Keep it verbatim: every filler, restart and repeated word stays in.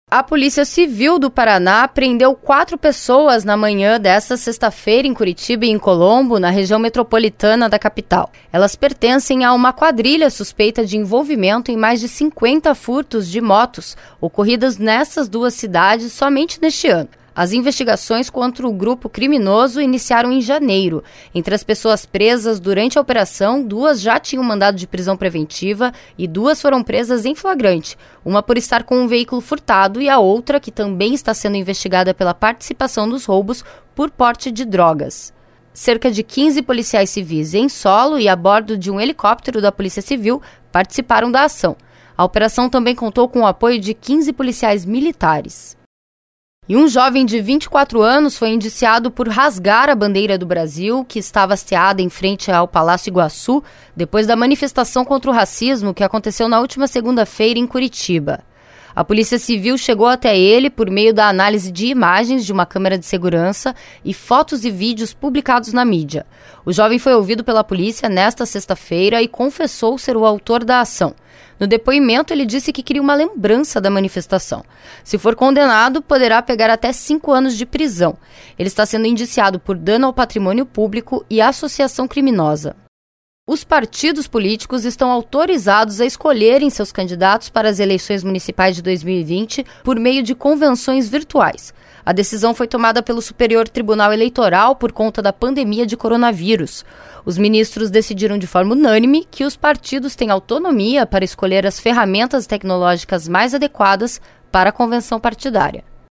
A Polícia Civil do Paraná prendeu quatro pessoas na manhã desta sexta-feira em Curitiba e em Colombo, na região metropolitana da capital. Elas pertencem a uma quadrilha suspeita de envolvimento em mais de cinquenta furtos de motos ocorridas nessas duas cidades somente neste ano. As investigações contra o grupo criminoso iniciaram em janeiro. Entre as pessoas presas durante a operação, duas já tinham mandado de prisão preventiva e duas foram presas em flagrante. Uma por estar com um veículo furtado e a outra, que também está sendo investigada pela participação nos roubos, por porte de drogas. Cerca de quinze policiais civis em solo e a bordo de um helicóptero da Polícia Civil participaram da ação. A operação também contou com o apoio de quinze policiais militares. E um jovem de vinte e quatro anos foi indiciado por rasgar a bandeira do Brasil, que estava hasteada em frente ao Palácio Iguaçu, depois da manifestação contra o racismo que aconteceu na última segunda-feira em Curitiba. A Polícia Civil chegou até ele por meio da análise de imagens de uma câmera de segurança e fotos e vídeos publicados na mídia. O jovem foi ouvido pela polícia nesta sexta-feira e confessou ser o autor da ação. No depoimento, ele disse que queria uma lembrança da manifestação. Se for condenado, poderá pegar até cinco anos de prisão. Ele está sendo indiciado por dano ao patrimônio público e associação criminosa. Os partidos políticos estão autorizados a escolherem seus candidatos para as eleições municipais de dois mil e vinte por meio de convenções virtuais. A decisão foi tomada pelo Superior Tribunal Eleitoral por conta da pandemia de coronavírus. Os ministros decidiram de forma unânime que os partidos têm autonomia para escolher as ferramentas tecnológicas mais adequadas para a convenção partidária.